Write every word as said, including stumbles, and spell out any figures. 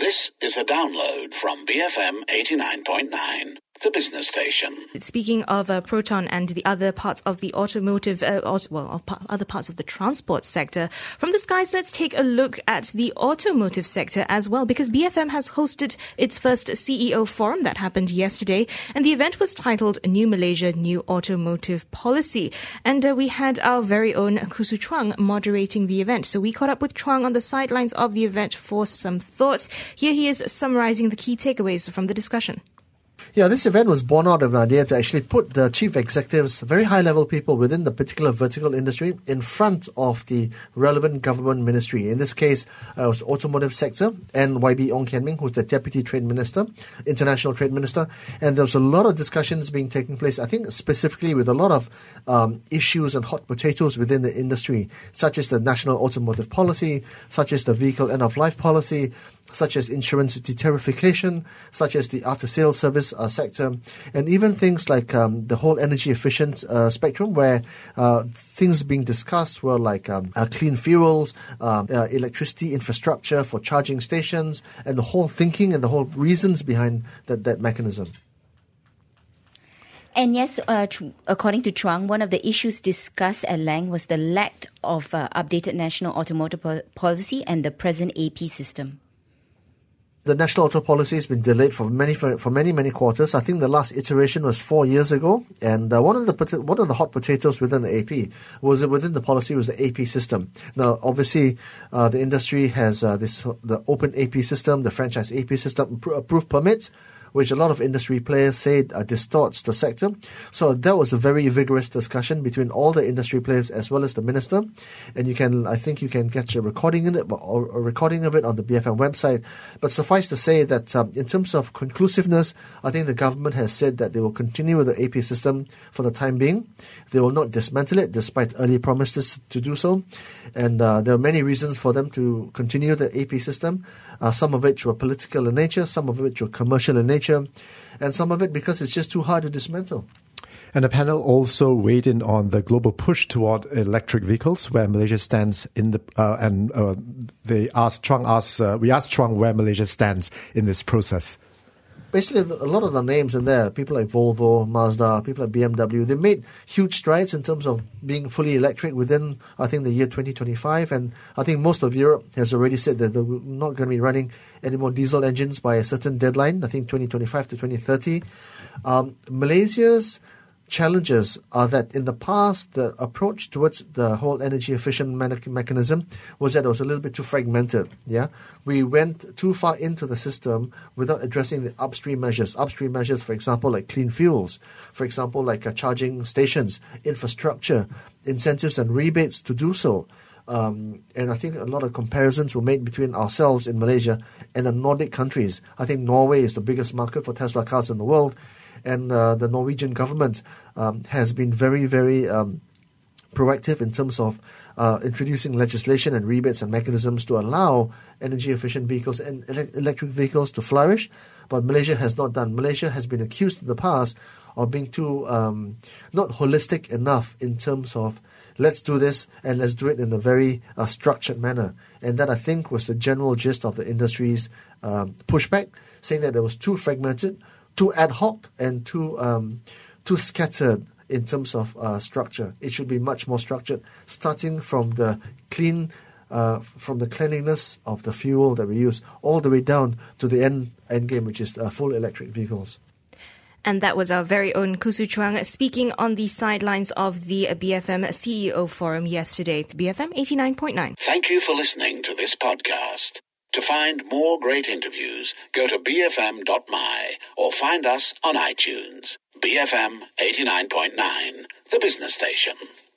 This is a download from B F M eighty-nine point nine, the business station. Speaking of uh, Proton and the other parts of the automotive, uh, auto, well, of pa- other parts of the transport sector, from the skies, let's take a look at the automotive sector as well, because B F M has hosted its first C E O forum that happened yesterday, and the event was titled New Malaysia, New Automotive Policy. And uh, we had our very own Kusu Chuang moderating the event. So we caught up with Chuang on the sidelines of the event for some thoughts. Here he is summarizing the key takeaways from the discussion. Yeah, this event was born out of an idea to actually put the chief executives, very high-level people within the particular vertical industry, in front of the relevant government ministry. In this case, uh, it was the automotive sector, and Y B Ong Kian Ming, who's the Deputy Trade Minister, International Trade Minister. And there was a lot of discussions being taking place, I think specifically with a lot of um, issues and hot potatoes within the industry, such as the National Automotive Policy, such as the Vehicle End-of-Life Policy, such as insurance detariffication, such as the after-sales service uh, sector, and even things like um, the whole energy-efficient uh, spectrum, where uh, things being discussed were like um, uh, clean fuels, uh, uh, electricity infrastructure for charging stations, and the whole thinking and the whole reasons behind that, that mechanism. And yes, uh, tr- according to Chuang, one of the issues discussed at length was the lack of uh, updated national automotive po- policy and the present A P system. The national auto policy has been delayed for many for, for many many quarters. I think the last iteration was four years ago, and uh, one of the one of the hot potatoes within the A P was within the policy was the A P system. Now, obviously, uh, the industry has uh, this the open A P system, the franchise A P system, approved permits, which a lot of industry players say uh, distorts the sector. So that was a very vigorous discussion between all the industry players as well as the minister. And you can, I think you can get a recording in it, or a recording of it on the B F M website. But suffice to say that um, in terms of conclusiveness, I think the government has said that they will continue with the A P system for the time being. They will not dismantle it, despite early promises to do so. And uh, there are many reasons for them to continue the A P system. Uh, some of which were political in nature, some of which were commercial in nature, and some of it because it's just too hard to dismantle. And the panel also weighed in on the global push toward electric vehicles, where Malaysia stands in the uh, and uh, they asked Chuang asked uh, we asked Chuang where Malaysia stands in this process. Basically, a lot of the names in there, people like Volvo, Mazda, people like B M W, they made huge strides in terms of being fully electric within, I think, the year twenty twenty-five. And I think most of Europe has already said that they're not going to be running any more diesel engines by a certain deadline, I think twenty twenty-five to twenty thirty. Um, Malaysia's challenges are that in the past, the approach towards the whole energy efficient me- mechanism was that it was a little bit too fragmented. Yeah, we went too far into the system without addressing the upstream measures. Upstream measures, for example, like clean fuels, for example, like uh, charging stations, infrastructure, incentives and rebates to do so. Um, and I think a lot of comparisons were made between ourselves in Malaysia and the Nordic countries. I think Norway is the biggest market for Tesla cars in the world. And uh, the Norwegian government um, has been very, very um, proactive in terms of uh, introducing legislation and rebates and mechanisms to allow energy-efficient vehicles and ele- electric vehicles to flourish. But Malaysia has not done. Malaysia has been accused in the past of being too um, not holistic enough in terms of let's do this and let's do it in a very uh, structured manner. And that, I think, was the general gist of the industry's um, pushback, saying that it was too fragmented, too ad hoc, and too um, too scattered in terms of uh, structure. It should be much more structured, starting from the clean, uh, from the cleanliness of the fuel that we use, all the way down to the end end game, which is uh, full electric vehicles. And that was our very own Kusu Chuang speaking on the sidelines of the B F M C E O forum yesterday. B F M eighty-nine point nine. Thank you for listening to this podcast. To find more great interviews, go to b f m dot m y or find us on iTunes. B F M eighty-nine point nine, the business station.